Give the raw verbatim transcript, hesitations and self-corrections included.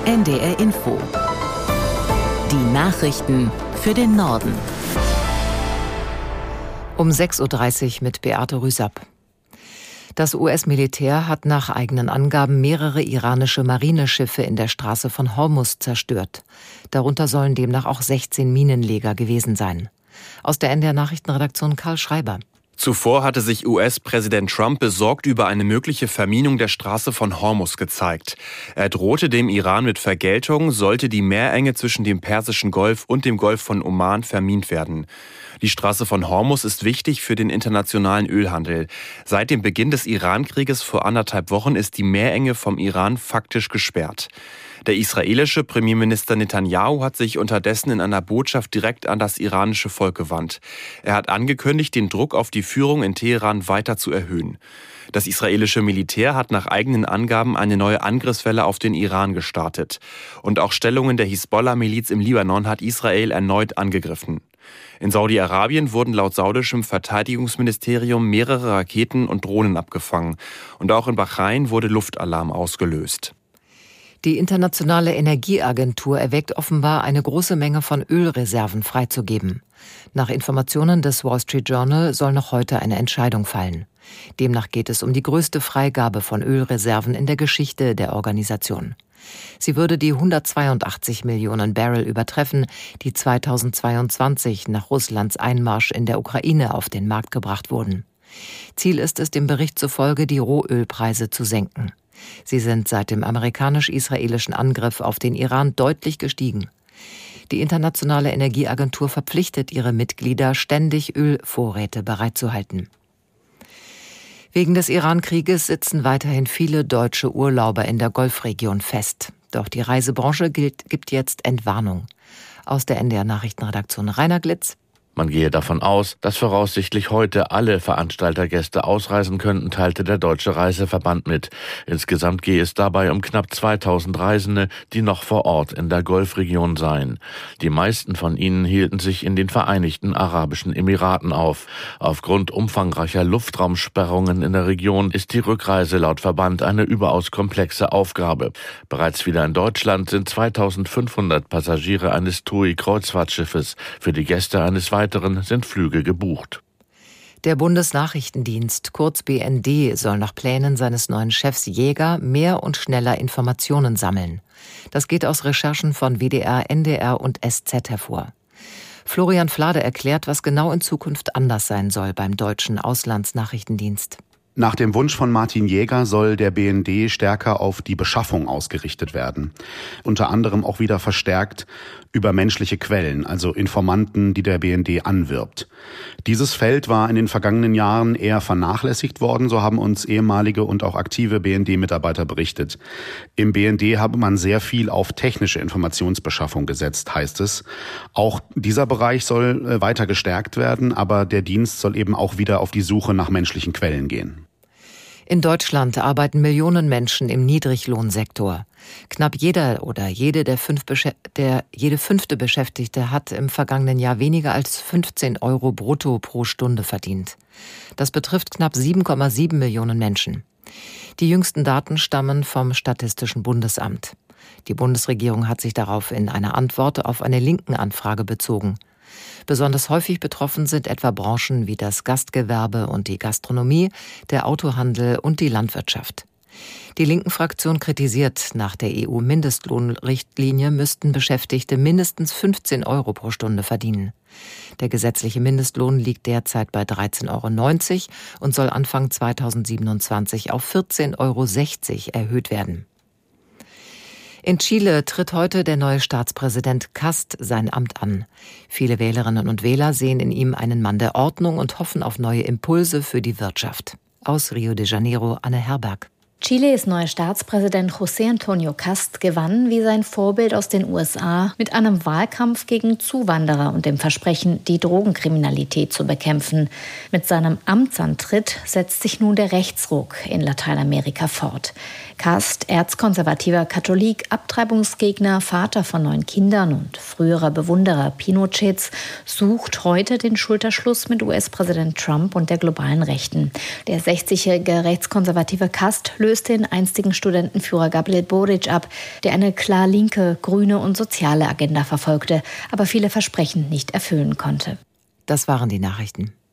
N D R Info. Die Nachrichten für den Norden. Um sechs Uhr dreißig mit Beate Rüsapp. Das U S-Militär hat nach eigenen Angaben mehrere iranische Marineschiffe in der Straße von Hormuz zerstört. Darunter sollen demnach auch sechzehn Minenleger gewesen sein. Aus der N D R-Nachrichtenredaktion Karl Schreiber. Zuvor hatte sich U S-Präsident Trump besorgt über eine mögliche Verminung der Straße von Hormuz gezeigt. Er drohte dem Iran mit Vergeltung, sollte die Meerenge zwischen dem Persischen Golf und dem Golf von Oman vermint werden. Die Straße von Hormuz ist wichtig für den internationalen Ölhandel. Seit dem Beginn des Iran-Krieges vor anderthalb Wochen ist die Meerenge vom Iran faktisch gesperrt. Der israelische Premierminister Netanyahu hat sich unterdessen in einer Botschaft direkt an das iranische Volk gewandt. Er hat angekündigt, den Druck auf die Führung in Teheran weiter zu erhöhen. Das israelische Militär hat nach eigenen Angaben eine neue Angriffswelle auf den Iran gestartet. Und auch Stellungen der Hisbollah-Miliz im Libanon hat Israel erneut angegriffen. In Saudi-Arabien wurden laut saudischem Verteidigungsministerium mehrere Raketen und Drohnen abgefangen. Und auch in Bahrain wurde Luftalarm ausgelöst. Die Internationale Energieagentur erwägt offenbar, eine große Menge von Ölreserven freizugeben. Nach Informationen des Wall Street Journal soll noch heute eine Entscheidung fallen. Demnach geht es um die größte Freigabe von Ölreserven in der Geschichte der Organisation. Sie würde die hundertzweiundachtzig Millionen Barrel übertreffen, die zweitausendzweiundzwanzig nach Russlands Einmarsch in der Ukraine auf den Markt gebracht wurden. Ziel ist es, dem Bericht zufolge die Rohölpreise zu senken. Sie sind seit dem amerikanisch-israelischen Angriff auf den Iran deutlich gestiegen. Die Internationale Energieagentur verpflichtet ihre Mitglieder, ständig Ölvorräte bereitzuhalten. Wegen des Iran-Krieges sitzen weiterhin viele deutsche Urlauber in der Golfregion fest. Doch die Reisebranche gilt, gibt jetzt Entwarnung. Aus der N D R-Nachrichtenredaktion Rainer Glitz. Man gehe davon aus, dass voraussichtlich heute alle Veranstaltergäste ausreisen könnten, teilte der Deutsche Reiseverband mit. Insgesamt gehe es dabei um knapp zweitausend Reisende, die noch vor Ort in der Golfregion seien. Die meisten von ihnen hielten sich in den Vereinigten Arabischen Emiraten auf. Aufgrund umfangreicher Luftraumsperrungen in der Region ist die Rückreise laut Verband eine überaus komplexe Aufgabe. Bereits wieder in Deutschland sind zweitausendfünfhundert Passagiere eines T U I-Kreuzfahrtschiffes. Für die Gäste eines weiteren sind Flüge gebucht. Der Bundesnachrichtendienst, kurz B N D, soll nach Plänen seines neuen Chefs Jäger mehr und schneller Informationen sammeln. Das geht aus Recherchen von W D R, N D R und S Z hervor. Florian Flade erklärt, was genau in Zukunft anders sein soll beim deutschen Auslandsnachrichtendienst. Nach dem Wunsch von Martin Jäger soll der B N D stärker auf die Beschaffung ausgerichtet werden. Unter anderem auch wieder verstärkt über menschliche Quellen, also Informanten, die der B N D anwirbt. Dieses Feld war in den vergangenen Jahren eher vernachlässigt worden, so haben uns ehemalige und auch aktive B N D-Mitarbeiter berichtet. Im B N D habe man sehr viel auf technische Informationsbeschaffung gesetzt, heißt es. Auch dieser Bereich soll weiter gestärkt werden, aber der Dienst soll eben auch wieder auf die Suche nach menschlichen Quellen gehen. In Deutschland arbeiten Millionen Menschen im Niedriglohnsektor. Knapp jeder oder jede der, fünf Besch- der jede fünfte Beschäftigte hat im vergangenen Jahr weniger als fünfzehn Euro brutto pro Stunde verdient. Das betrifft knapp sieben Komma sieben Millionen Menschen. Die jüngsten Daten stammen vom Statistischen Bundesamt. Die Bundesregierung hat sich darauf in einer Antwort auf eine Linken-Anfrage bezogen. Besonders häufig betroffen sind etwa Branchen wie das Gastgewerbe und die Gastronomie, der Autohandel und die Landwirtschaft. Die Linken-Fraktion kritisiert, nach der E U-Mindestlohnrichtlinie müssten Beschäftigte mindestens fünfzehn Euro pro Stunde verdienen. Der gesetzliche Mindestlohn liegt derzeit bei dreizehn Euro neunzig und soll Anfang zweitausendsiebenundzwanzig auf vierzehn Euro sechzig erhöht werden. In Chile tritt heute der neue Staatspräsident Kast sein Amt an. Viele Wählerinnen und Wähler sehen in ihm einen Mann der Ordnung und hoffen auf neue Impulse für die Wirtschaft. Aus Rio de Janeiro, Anne Herberg. Chiles neuer Staatspräsident José Antonio Kast gewann, wie sein Vorbild aus den U S A, mit einem Wahlkampf gegen Zuwanderer und dem Versprechen, die Drogenkriminalität zu bekämpfen. Mit seinem Amtsantritt setzt sich nun der Rechtsruck in Lateinamerika fort. Kast, erzkonservativer Katholik, Abtreibungsgegner, Vater von neun Kindern und früherer Bewunderer Pinochets, sucht heute den Schulterschluss mit U S-Präsident Trump und der globalen Rechten. Der sechzigjährige rechtskonservative Kast löst löst den einstigen Studentenführer Gabriel Boric ab, der eine klar linke, grüne und soziale Agenda verfolgte, aber viele Versprechen nicht erfüllen konnte. Das waren die Nachrichten.